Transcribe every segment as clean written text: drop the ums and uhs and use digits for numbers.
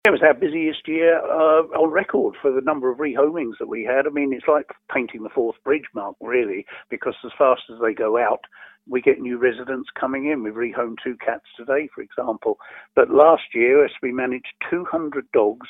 It was our busiest year on record for the number of rehomings that we had. I mean, it's like painting the Forth Bridge, Mark, really, because as fast as they go out, we get new residents coming in. We've rehomed 2 cats today, for example. But last year, as we managed 200 dogs,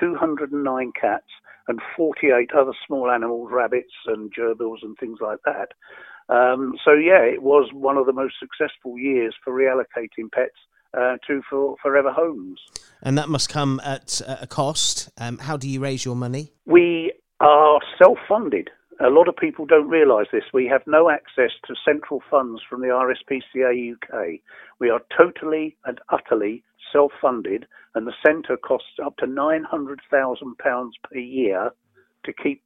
209 cats, and 48 other small animals, rabbits and gerbils and things like that. So, yeah, it was one of the most successful years for reallocating pets to forever homes. And that must come at a cost. How do you raise your money? We are self-funded. A lot of people don't realise this. We have no access to central funds from the RSPCA UK. We are totally and utterly self-funded, and the centre costs up to £900,000 per year to keep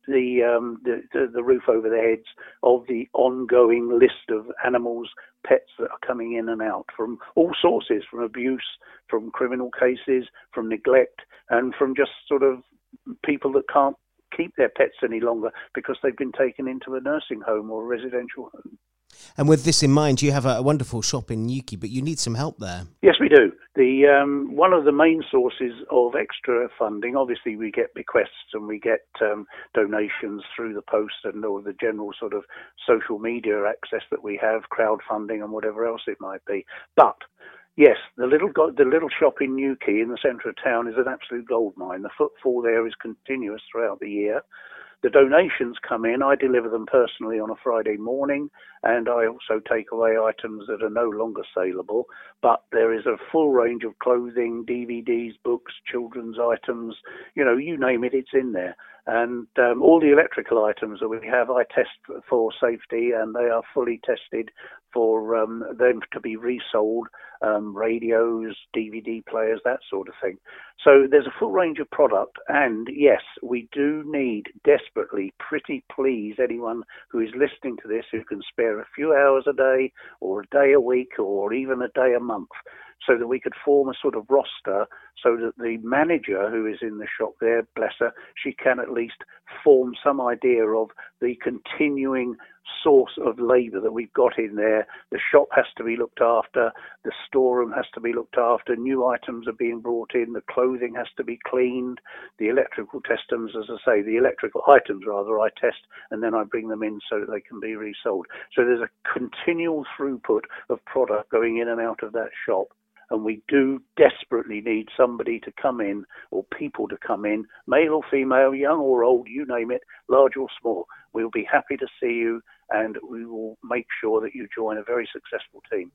the roof over their heads of the ongoing list of animals, pets that are coming in and out from all sources, from abuse, from criminal cases, from neglect, and from just sort of people that can't keep their pets any longer because they've been taken into a nursing home or a residential home. And with this in mind, you have a wonderful shop in Newquay, but you need some help there. Yes, we do. The one of the main sources of extra funding, obviously we get bequests and we get donations through the post and all the general sort of social media access that we have, crowdfunding and whatever else it might be. But yes, the little shop in Newquay in the centre of town is an absolute goldmine. The footfall there is continuous throughout the year. The donations come in. I deliver them personally on a Friday morning, and I also take away items that are no longer saleable. But there is a full range of clothing, DVDs, books, children's items, you name it, it's in there. And all the electrical items that we have, I test for safety, and they are fully tested for them to be resold, radios, DVD players, that sort of thing. So there's a full range of product, and yes, we do need desperately, pretty please, anyone who is listening to this who can spare a few hours a day or a day a week or even a day a month, so that we could form a sort of roster so that the manager who is in the shop there, bless her, she can at least form some idea of the continuing source of labour that we've got in there. The shop has to be looked after, the storeroom has to be looked after, new items are being brought in, the clothing has to be cleaned, the electrical items, I test, and then I bring them in so that they can be resold. So there's a continual throughput of product going in and out of that shop. And we do desperately need somebody to come in, or people to come in, male or female, young or old, you name it, large or small. We'll be happy to see you, and we will make sure that you join a very successful team.